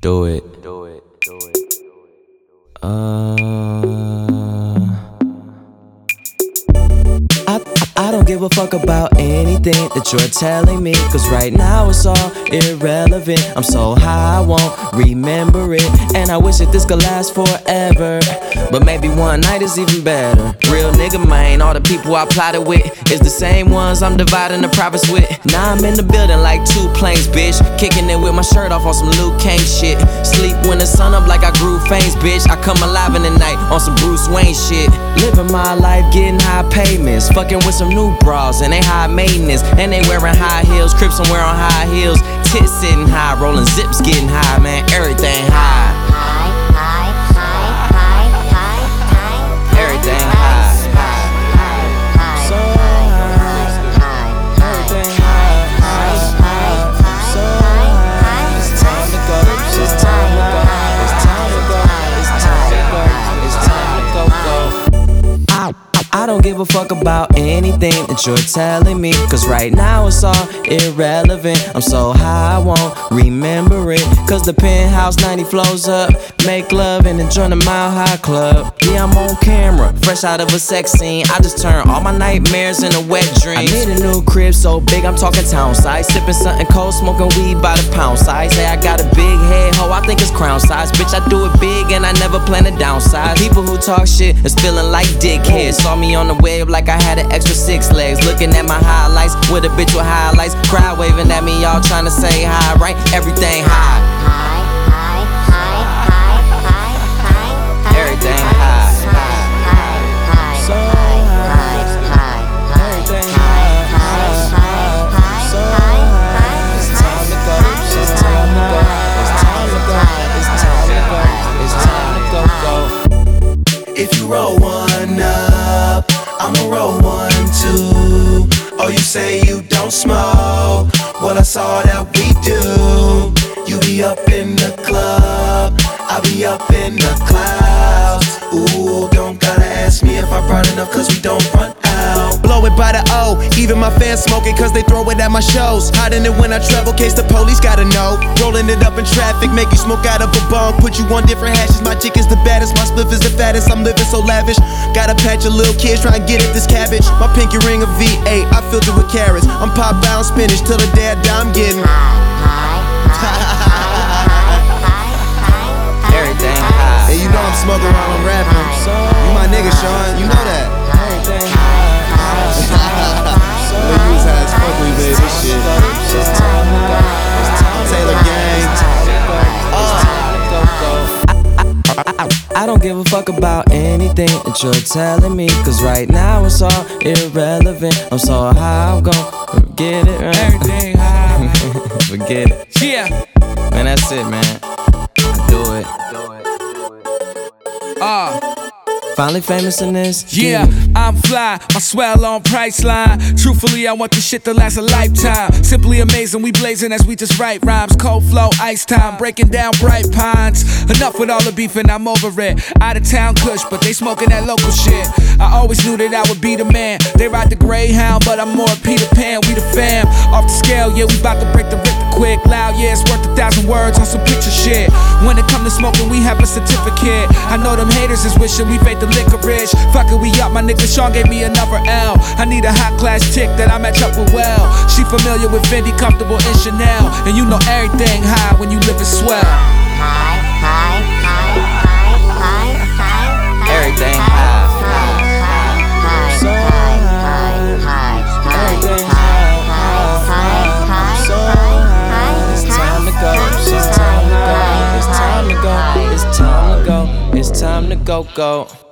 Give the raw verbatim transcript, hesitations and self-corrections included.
Do it. Do it. Do it. Uh, I, I don't give a fuck about anything that you're telling me, cause right now it's all irrelevant. I'm so high I won't remember it, and I wish that this could last forever, but maybe one night is even better. Real nigga man, all the people I plotted with is the same ones I'm dividing the profits with. Now I'm in the building like two planes, bitch, kicking it with my shirt off on some Luke Kane shit. Sleep when the sun up like I grew fangs, bitch. I come alive in the night on some Bruce Wayne shit. Living my life, getting high payments, fucking with some new bras and they high maintenance, and they wearing high heels, Crips somewhere on high heels, tits sitting high, rolling zips, getting high, man, everything high. Everything high. So high. Everything high. So high. It's time to go. It's time to go. It's time to go. It's time to go. It's time to go. Go. I I don't give a fuck about anything that you're telling me, cause right now it's all irrelevant. I'm so high I won't remember it, cause the penthouse ninety flows up, make love and then join the Mile High Club. Yeah, I'm on camera, fresh out of a sex scene. I just turn all my nightmares into wet dreams. I need a new crib so big, I'm talking town size, sipping something cold, smoking weed by the pound size. Say I got a big head, ho, I think it's crown size. Bitch, I do it big and I never plan to downsize. People who talk shit is feeling like dickheads. Saw me on the wave like I had an extra six legs, looking at my highlights with a bitch with highlights, crowd waving at me, y'all trying to say hi, right? Everything high. Everything high. So high. Everything high. So high. It's time to go. It's time to go. It's time to go. It's time to go. It's time to go. Go. If you roll one up, I'ma roll one too. Oh, you say you don't smoke? Well, I saw that we do. You be up in the club, I be up in the clouds. Ooh, don't gotta ask me if I brought enough, cause we don't run out. Blow it by the O, even my fans smoke it cause they throw it at my shows. Hiding it when I travel, case the police gotta know. Rolling it up in traffic, make you smoke out of a bong. Put you on different hashes, my chick is the baddest, my spliff is the fattest. I'm living so lavish, gotta patch a little kids, try and get at this cabbage. My pinky ring a V eight, I filled it with carrots. I'm pop bound spinach till the day I die, I'm getting Everything high. and you know I'm smoking while I'm rapping. You my nigga, Sean, you know that. Everything high. Lil' you was high as fuck when you made this shit. It's time to go. It's time to Taylor go. Gang. It's time to go. It's time to go. Go. I, I, I, I don't give a fuck about anything that you're telling me, cause right now it's all irrelevant. I'm so high, I'm gon' forget it, right? Everything high. Forget it. Yeah. Man, that's it, man. Do it. Uh. Finally famous in this. Yeah, I'm fly, my swell on Priceline. Truthfully, I want this shit to last a lifetime. Simply amazing, we blazing as we just write rhymes. Cold flow, ice time, breaking down bright pines. Enough with all the beef and I'm over it. Out of town kush, but they smoking that local shit. I always knew that I would be the man. They ride the Greyhound, but I'm more Peter Pan. We the fam, off the scale, yeah, we bout to break the ripper quick. Loud, yeah, it's worth a thousand words on some picture shit. When it come to smoking, we have a certificate. I know them haters is wishing we fade the licorice. Fuck it, we up, my nigga Sean gave me another L. I need a hot class chick that I match up with well. She familiar with Fendi, comfortable in Chanel, and you know everything high when you live in swell. Everything high. So high. Everything high. So high. It's time to go. It's time to go. It's time to go. It's time to go. It's time to go. Go.